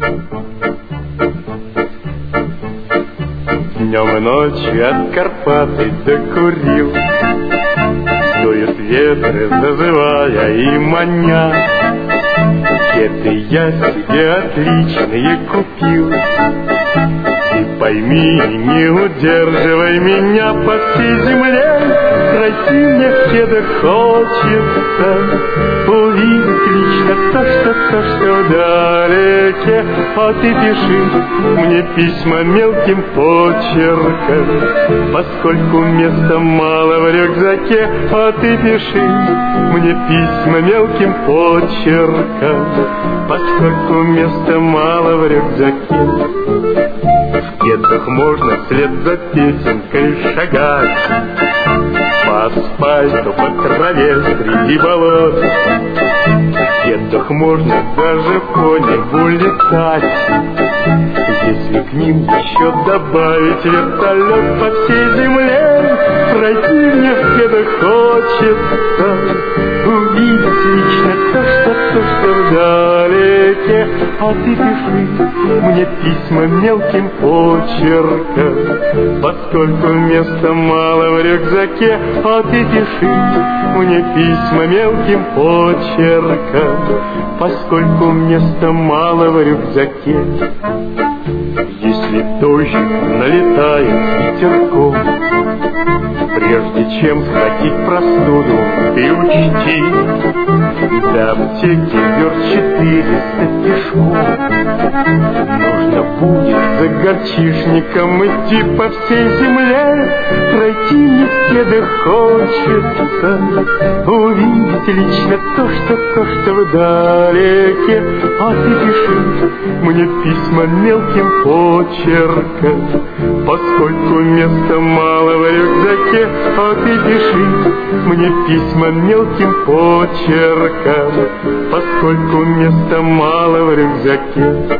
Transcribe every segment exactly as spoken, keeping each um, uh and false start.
Днем и ночью от Карпаты докурил, дуют ветры, зазывая и маня. Кеды я себе отличные купил. Ты пойми, не удерживай меня по всей земле. Пройти мне в кедах хочется, увидеть лично то, что, то, что вдалеке. А ты пиши мне письма мелким почерком, поскольку места мало в рюкзаке. А ты пиши мне письма мелким почерком, поскольку места мало в рюкзаке. В кедах можно вслед за песенкой шагать по асфальту, по траве среди болот. В кедах можно даже по небу летать, если к ним еще добавить вертолет. По всей земле пройти мне в кедах хочется, увидеть лично то, что, то, что вдалеке. А ты пиши мне письма мелким почерком, поскольку места мало в рюкзаке. А ты пиши мне письма мелким почерком, поскольку места мало в рюкзаке. Если дождик налетает ветерком, прежде чем схватить простуду, ты учти, до аптеки верст четыреста пешком. Нужно будет за горчишником идти по всей земле. Пройти мне в кедах хочется, увидеть лично то, что, то, что вдалеке. А ты пиши мне письма мелким почерком, поскольку места мало в рюкзаке. А ты пиши мне письма мелким почерком, поскольку места мало в рюкзаке.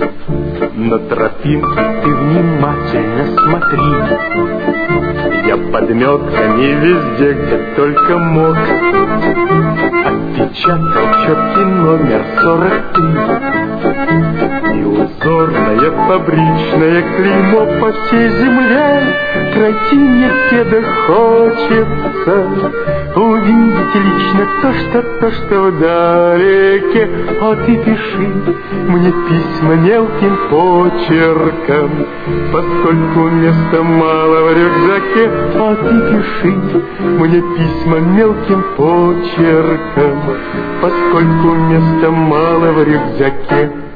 На тропинке ты внимательно смотри, я подметками везде, где только мог, отпечатал четкий номер сорок три и узорное фабричное клеймо. По всей земле пройти мне в кедах хочется, увидеть лично то, что, то, что вдалеке. А ты пиши мне письма мелким почерком, поскольку места мало в рюкзаке. А ты пиши мне письма мелким почерком, поскольку места мало в рюкзаке.